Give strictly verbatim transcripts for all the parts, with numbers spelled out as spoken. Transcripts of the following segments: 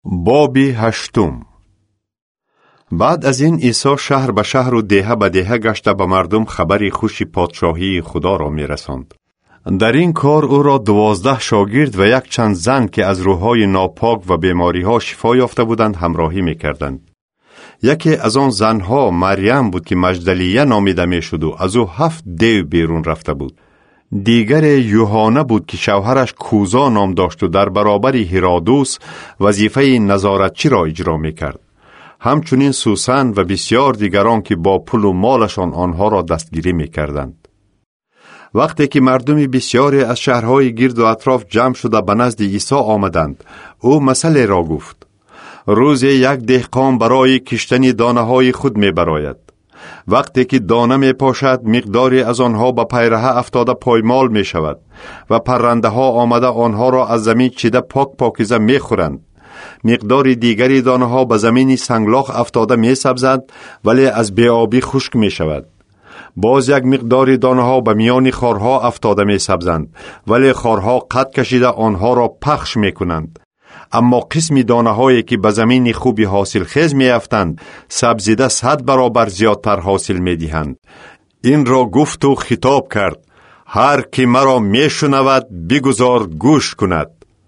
باب هشتم. بعد از این عیسی شهر به شهر و دهه به دهه گشته به مردم خبری خوش پادشاهی خدا را می رساند. در این کار او را دوازده شاگرد و یک چند زن که از روح‌های ناپاک و بیماری‌ها شفا یافته بودند همراهی می کردند. یکی از آن زنها مریم بود که مجدلیه نامیده می شد و از او هفت دیو بیرون رفته بود. دیگر یوحنا بود که شوهرش کوزا نام داشت و در برابر هیرودوس وظیفه نظارتچی را اجرا می کرد. همچنین سوسن و بسیار دیگران که با پول و مالشان آنها را دستگیری می کردند. وقتی که مردم بسیاری از شهرهای گرد و اطراف جمع شده به نزد عیسی آمدند، او مسئله را گفت. روزی یک دهقان برای کشتن دانه های خود می براید. وقتی که دانه می پاشد مقداری از آنها به پیرهه افتاده پایمال می شود و پرنده ها آمده آنها را از زمین چیده پاک پاکیزه می خورند. مقداری دیگری دانه ها به زمین سنگلاخ افتاده می سبزد ولی از بیابی خشک می شود. باز یک مقداری دانه ها به میان خارها افتاده می سبزند ولی خارها قد کشیده آنها را پخش می کنند. اما قسم دانه هایی که به زمین خوبی حاصل خیز می افتند سبزیده صد برابر زیادتر حاصل می دهند. این را گفت و خطاب کرد: هر کی مرا می شنود بگذار گوش کند.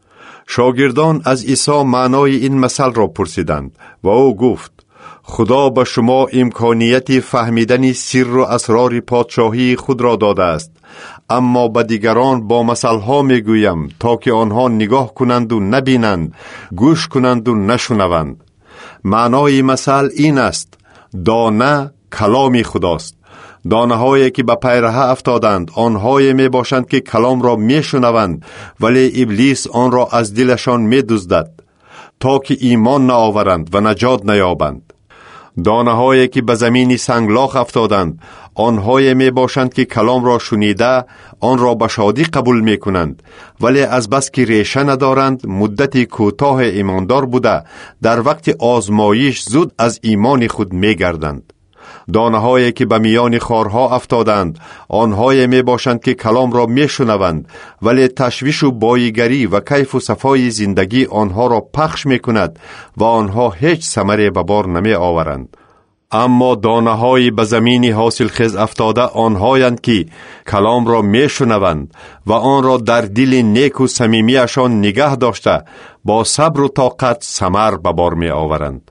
شاگردان از عیسی معنای این مثل را پرسیدند و او گفت: خدا به شما امکانیت فهمیدن سر و اسرار پادشاهی خود را داده است، اما به دیگران با مثلها می گویم تا که آنها نگاه کنند و نبینند، گوش کنند و نشنوند. معنای مثل این است: دانه کلام خداست. دانه هایی که به پیرهه افتادند آنهایی می باشند که کلام را می شنوند ولی ابلیس آن را از دلشان می دزدد تا که ایمان نآورند و نجات نیابند. دانه هایی که به زمین سنگلاخ افتادند آنهایی می باشند که کلام را شنیده آن را به شادی قبول می کنند ولی از بس که ریشه ندارند مدتی کوتاه ایماندار بوده در وقت آزمایش زود از ایمان خود می گردند. دانه هایی که به میان خارها افتادند آنهایی می باشند که کلام را می شنوند ولی تشویش و بایگری و کیف و صفای زندگی آنها را پخش می کند و آنها هیچ ثمری به بار نمی آورند. اما دانه های به زمین حاصل خیز افتاده آنهایند که کلام را می شنوند و آن را در دل نیک و صمیمیشان نگه داشته با صبر و طاقت ثمر به بار می آورند.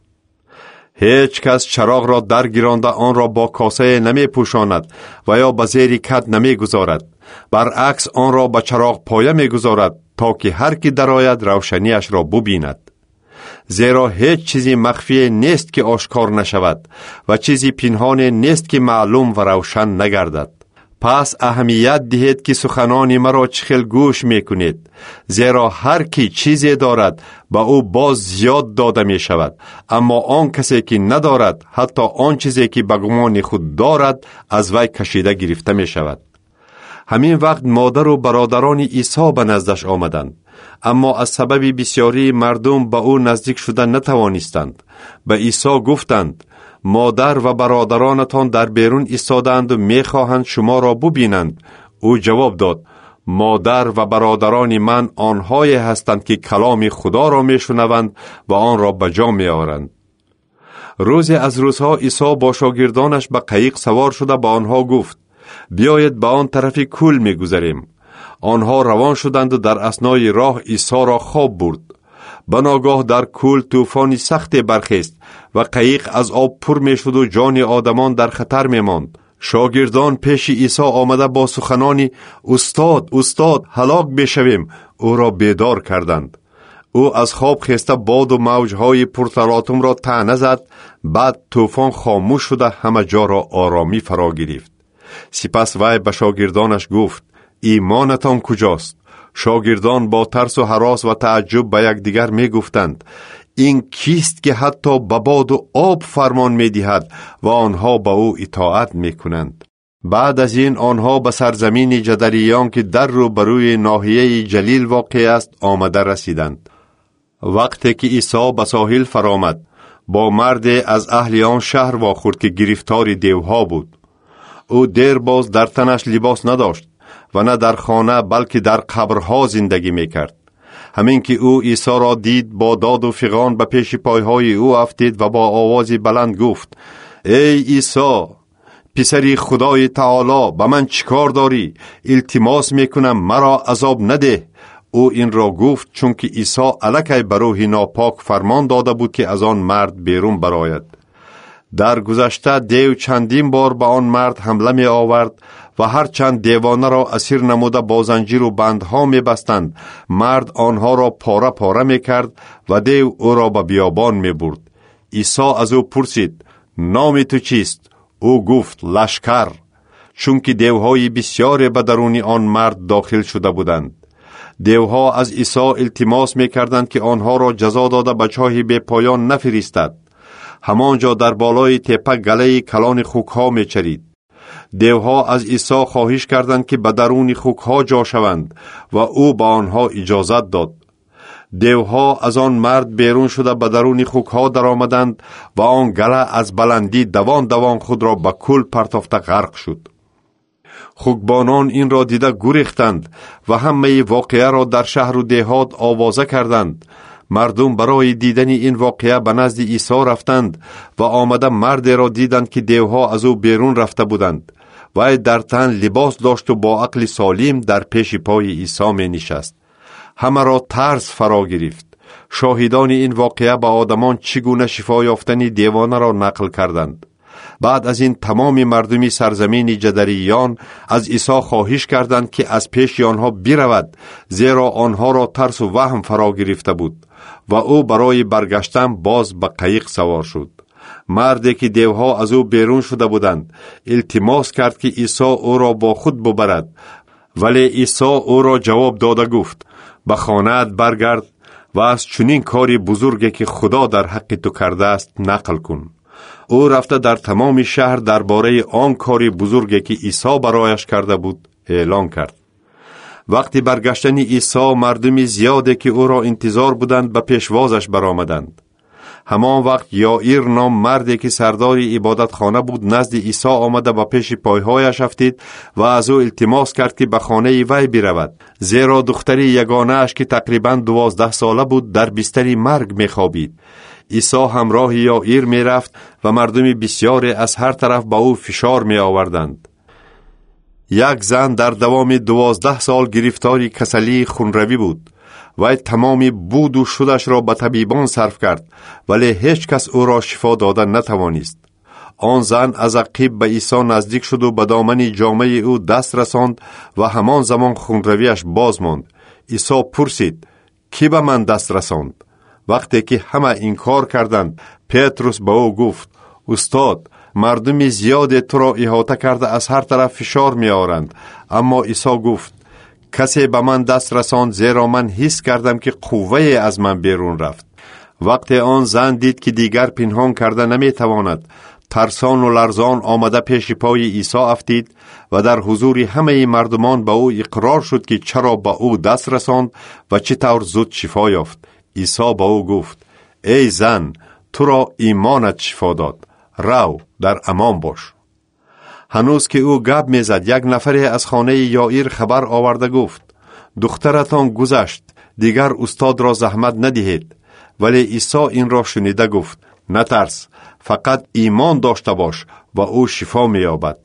هیچ کس چراغ را در گیرانده آن را با کاسه نمی پوشاند و یا به زیر کد نمی گذارد. برعکس آن را به چراغ پایه می گذارد تا که هر کی درآید روشنیش را ببیند. زیرا هیچ چیزی مخفی نیست که آشکار نشود و چیزی پنهان نیست که معلوم و روشن نگردد. پس اهمیت دهید که سخنان مرا چخیل گوش می کنید، زیرا هر کی چیزی دارد با او باز زیاد داده می شود، اما آن کسی که ندارد حتی آن چیزی که به گمان خود دارد از وی کشیده گرفته می شود. همین وقت مادر و برادران عیسی به نزدش آمدند، اما از سبب بسیاری مردم به او نزدیک شده نتوانستند. به عیسی گفتند: مادر و برادرانتان در بیرون ایستادند و میخواهند شما را ببینند. او جواب داد: مادر و برادران من آنهایی هستند که کلام خدا را میشنوند و آن را به جا میآورند. روزی از روزها عیسی با شاگردانش به قایق سوار شده به آنها گفت: بیایید به آن طرف کوه میگذریم. آنها روان شدند و در اثنای راه عیسی را خواب برد. بناگاه در کوه طوفانی سخت برخیست و قایق از آب پر می شد و جان آدمان در خطر می ماند. شاگردان پیش عیسی آمده با سخنانی: استاد استاد هلاک بشویم، او را بیدار کردند. او از خواب خسته باد و موجهای پرتلاطم را طعنه زد. بعد طوفان خاموش شده همه جا را آرامی فرا گرفت. سپس وی به شاگردانش گفت: ایمانتان کجاست؟ شاگردان با ترس و هراس و تعجب به یکدیگر می گفتند: این کیست که حتی به باد و آب فرمان می دهد و آنها به او اطاعت می کنند؟ بعد از این آنها به سرزمین جدریان که در رو بروی ناحیه جلیل واقع است آمده رسیدند. وقتی که عیسی به ساحل فرآمد با مرد از اهل آن شهر واخورد که گرفتار دیوها بود. او دیر باز در تنش لباس نداشت و نه در خانه بلکه در قبرها زندگی می کرد. همین که او عیسی را دید با داد و فغان به پیش پایهای او افتید و با آوازی بلند گفت: ای عیسی، پسری خدای تعالی، به من چیکار داری؟ التماس میکنم مرا عذاب نده. او این را گفت چون که عیسی الکی به روح ناپاک فرمان داده بود که از آن مرد بیرون برآید. در گذشته دیو چندین بار به آن مرد حمله می آورد و هر چند دیوانه را اسیر نموده با زنجیر و بندها می بستند. مرد آنها را پاره پاره می کرد و دیو او را به بیابان می برد. عیسی از او پرسید: نام تو چیست؟ او گفت: لشکر، چون که دیوهای بسیاری به درون آن مرد داخل شده بودند. دیوها از عیسی التماس می کردند که آنها را جزا داده به چاه بی پایان نفرستد. همانجا در بالای تپه گله کلان خوکها می چرید. دیوها از عیسی خواهش کردند که به درون خوکها جا شوند و او به آنها اجازت داد. دیوها از آن مرد بیرون شده به درون خوکها در آمدند و آن گله از بلندی دوان دوان خود را به کل پرتافته غرق شد. خوکبانان این را دیده گریختند و همه واقعه را در شهر و دهات آوازه کردند. مردم برای دیدن این واقعه به نزد عیسی رفتند و آمده مرد را دیدند که دیوها از او بیرون رفته بودند. و در تن لباس داشت و با عقل سالم در پیش پای عیسی می نشست. همه را ترس فرا گرفت. شاهدان این واقعه به آدمان چگونه شفا یافتن دیوانه را نقل کردند. بعد از این تمام مردمی سرزمین جدریان از عیسی خواهش کردند که از پیش آنها برود، زیرا آنها را ترس و وهم فرا گرفته بود. و او برای برگشتن باز به قایق سوار شد. مردی که دیوها از او بیرون شده بودند التماس کرد که عیسی او را با خود ببرد، ولی عیسی او را جواب داده گفت: به خانه‌ات برگرد و از چنین کاری بزرگی که خدا در حق تو کرده است نقل کن. او رفته در تمام شهر درباره آن کاری بزرگی که عیسی برایش کرده بود اعلان کرد. وقتی برگشتن عیسی، مردمی زیادی که او را انتظار بودند به پیشوازش برآمدند. همان وقت یائیر نام مردی که سردار عبادت خانه بود نزد عیسی آمده به پیش پایهایش افتید و از او التماس کرد که به خانه وی برود، زیرا دختری یگانه اش که تقریباً دوازده ساله بود در بستر مرگ می خوابید. عیسی همراه یائیر می رفت و مردم بسیاری از هر طرف به او فشار می آوردند. یک زن در دوام دوازده سال گرفتاری کسلی خونروی بود. وی تمامی بود و شدش را به طبیبان صرف کرد، ولی هیچ کس او را شفا دادن نتوانست. آن زن از عقیب به عیسی نزدیک شد و به دامن جامه او دست رساند و همان زمان خونرویش باز ماند. عیسی پرسید: کی به من دست رساند؟ وقتی که همه انکار کردند، پتروس به او گفت: استاد، مردم زیاد تو را احاطه کرده از هر طرف فشار می آورند. اما عیسی گفت: کسی به من دست رساند، زیرا من حس کردم که قوه از من بیرون رفت. وقتی آن زن دید که دیگر پنهان کرده نمی تواند، ترسان و لرزان آمده پیش پای عیسی افتید و در حضور همه مردمان به او اقرار شد که چرا به او دست رساند و چطور زود شفا یافت. عیسی به او گفت: ای زن، تو را ایمانت شفا داد، رو در امان باش. هنوز که او گپ میزد، یک نفری از خانه یائیر خبر آورده گفت: دخترتان گذشت، دیگر استاد را زحمت ندهید. ولی عیسی این را شنیده گفت: نترس، فقط ایمان داشته باش و او شفا می‌یابد.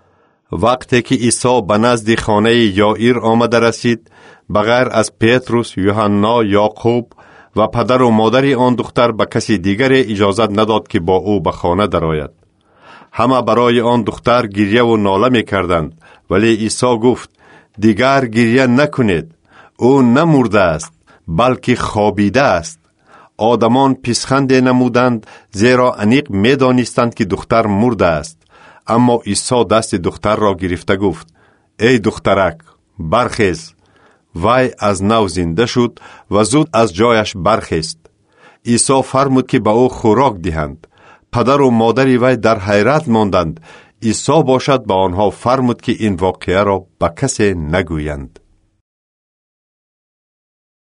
وقتی که عیسی به نزد خانه یائیر آمده رسید، بغیر از پتروس، یوحنا، یعقوب و پدر و مادر آن دختر به کسی دیگر اجازت نداد که با او به خانه درآید. همه برای آن دختر گریه و ناله می کردند، ولی عیسی گفت: دیگر گریه نکنید، او نمرده است بلکه خوابیده است. آدمان پیشخند نمودند، زیرا عمیق می دانستند که دختر مرده است. اما عیسی دست دختر را گرفته گفت: ای دخترک، برخیز. وی از نو زنده شد و زود از جایش برخیست. عیسی فرمود که به او خوراک دهند. پدر و مادر وی در حیرت ماندند. عیسی باشد به آنها فرمود که این واقعه را به کسی نگویند.